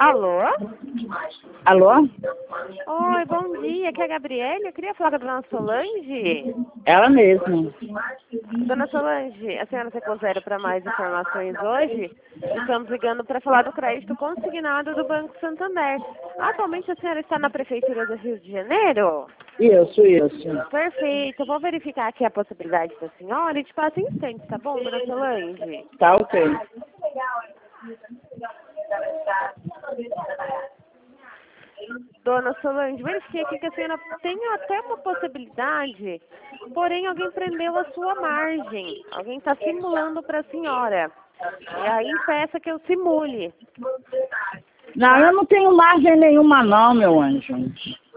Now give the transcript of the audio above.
Alô? Alô? Oi, bom dia. Aqui é a Gabriele. Eu queria falar com a dona Solange. Ela mesma. Dona Solange, a senhora se considera para mais informações hoje? Estamos ligando para falar do crédito consignado do Banco Santander. Atualmente a senhora está na Prefeitura do Rio de Janeiro? Isso. Perfeito. Eu vou verificar aqui a possibilidade da senhora e te passo em instantes, tá bom, dona Solange? Tá ok. Dona Solange, verifiquei aqui que a senhora tem até uma possibilidade, porém alguém prendeu a sua margem. Alguém está simulando para a senhora. E aí peça que eu simule. Não, eu não tenho margem nenhuma não, meu anjo.